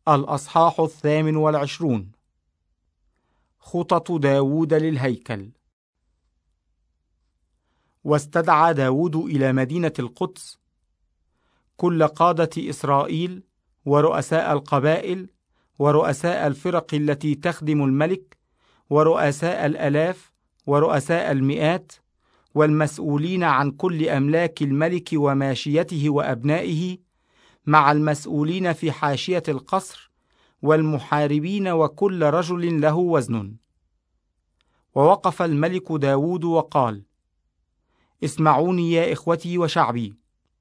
الأصحاح 28. خطط داود للهيكل. واستدعى داود إلى مدينة القدس كل قادة إسرائيل ورؤساء القبائل ورؤساء الفرق التي تخدم الملك ورؤساء الآلاف ورؤساء المئات والمسؤولين عن كل أملاك الملك وماشيته وأبنائه، مع المسؤولين في حاشية القصر والمحاربين وكل رجل له وزن. ووقف الملك داود وقال: اسمعوني يا إخوتي وشعبي.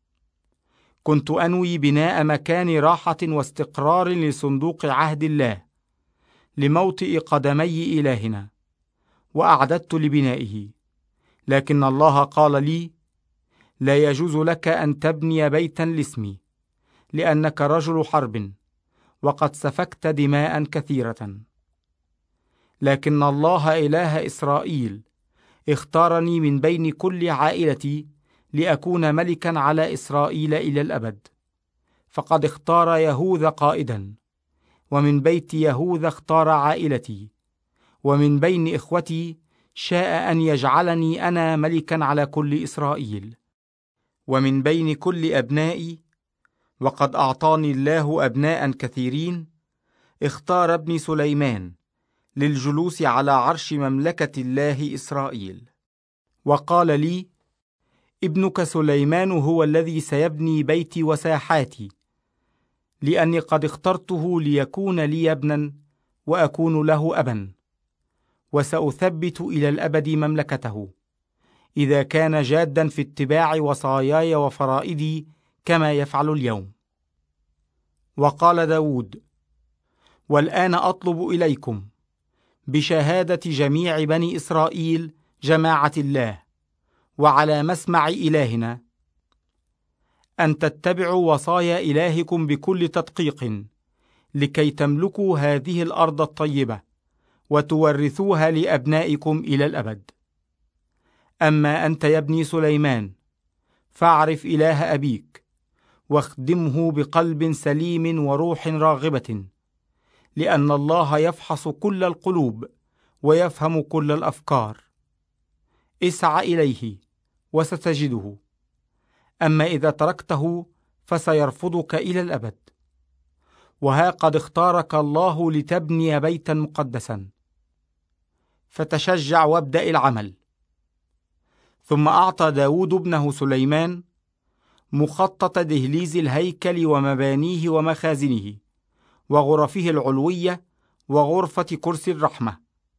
كنت أنوي بناء مكان راحة واستقرار لصندوق عهد الله لموطئ قدمي إلهنا، وأعددت لبنائه، لكن الله قال لي: لا يجوز لك أن تبني بيتا لاسمي، لأنك رجل حرب وقد سفكت دماء كثيرة. لكن الله إله إسرائيل اختارني من بين كل عائلتي لأكون ملكا على إسرائيل إلى الأبد، فقد اختار يهوذا قائدا، ومن بيت يهوذا اختار عائلتي، ومن بين إخوتي شاء أن يجعلني أنا ملكا على كل إسرائيل. ومن بين كل أبنائي، وقد أعطاني الله أبناء كثيرين، اختار ابني سليمان للجلوس على عرش مملكة الله إسرائيل. وقال لي: ابنك سليمان هو الذي سيبني بيتي وساحاتي، لأني قد اخترته ليكون لي ابنا وأكون له أبا، وسأثبت إلى الأبد مملكته، إذا كان جادا في اتباع وصاياي وفرائدي كما يفعل اليوم. وقال داود: والآن أطلب إليكم بشهادة جميع بني إسرائيل جماعة الله وعلى مسمع إلهنا، أن تتبعوا وصايا إلهكم بكل تدقيق، لكي تملكوا هذه الأرض الطيبة وتورثوها لأبنائكم إلى الأبد. أما أنت يا ابني سليمان، فاعرف إله أبيك واخدمه بقلب سليم وروح راغبة، لأن الله يفحص كل القلوب ويفهم كل الأفكار. اسعى إليه وستجده، أما إذا تركته فسيرفضك إلى الأبد. وها قد اختارك الله لتبني بيتا مقدسا، فتشجع وابدأ العمل. ثم أعطى داود ابنه سليمان مخطط دهليز الهيكل ومبانيه ومخازنه وغرفه العلوية وغرفة كرسي الرحمة،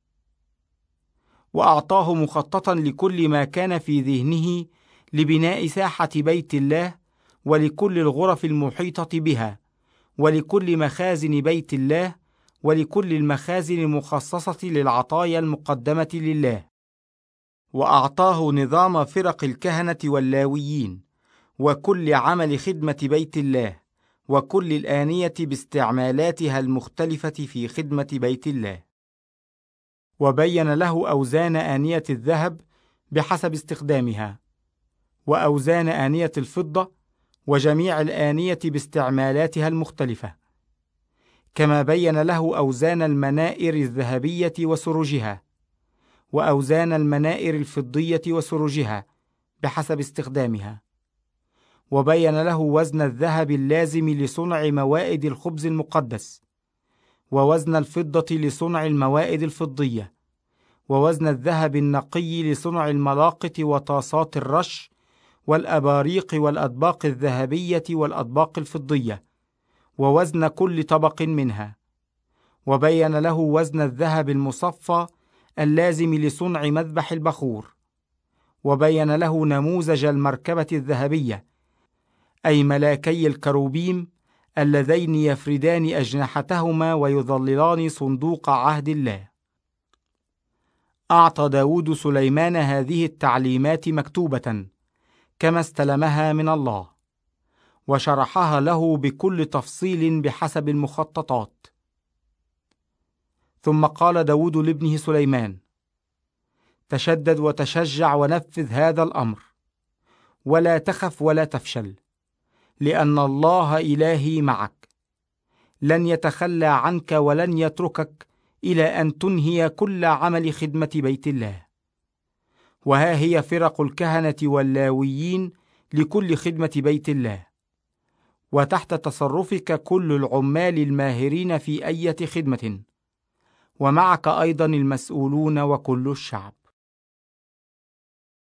وأعطاه مخططا لكل ما كان في ذهنه لبناء ساحة بيت الله، ولكل الغرف المحيطة بها، ولكل مخازن بيت الله، ولكل المخازن المخصصة للعطايا المقدمة لله. وأعطاه نظام فرق الكهنة واللاويين، وكل عمل خدمة بيت الله، وكل الآنية باستعمالاتها المختلفة في خدمة بيت الله. وبين له أوزان آنية الذهب بحسب استخدامها، وأوزان آنية الفضة، وجميع الآنية باستعمالاتها المختلفة، كما بين له أوزان المنائر الذهبية وسروجها، وأوزان المنائر الفضية وسروجها بحسب استخدامها. وبين له وزن الذهب اللازم لصنع موائد الخبز المقدس، ووزن الفضة لصنع الموائد الفضية، ووزن الذهب النقي لصنع الملاقط وطاسات الرش والأباريق والأطباق الذهبية والأطباق الفضية، ووزن كل طبق منها. وبين له وزن الذهب المصفى اللازم لصنع مذبح البخور. وبين له نموذج المركبة الذهبية، أي ملاكي الكروبيم اللذين يفردان أجنحتهما ويظللان صندوق عهد الله. أعطى داود سليمان هذه التعليمات مكتوبة كما استلمها من الله، وشرحها له بكل تفصيل بحسب المخططات. ثم قال داود لابنه سليمان: تشدد وتشجع ونفذ هذا الأمر، ولا تخف ولا تفشل، لأن الله إلهي معك، لن يتخلى عنك ولن يتركك إلى أن تنهي كل عمل خدمة بيت الله. وها هي فرق الكهنة واللاويين لكل خدمة بيت الله، وتحت تصرفك كل العمال الماهرين في أي خدمة، ومعك أيضا المسؤولون وكل الشعب.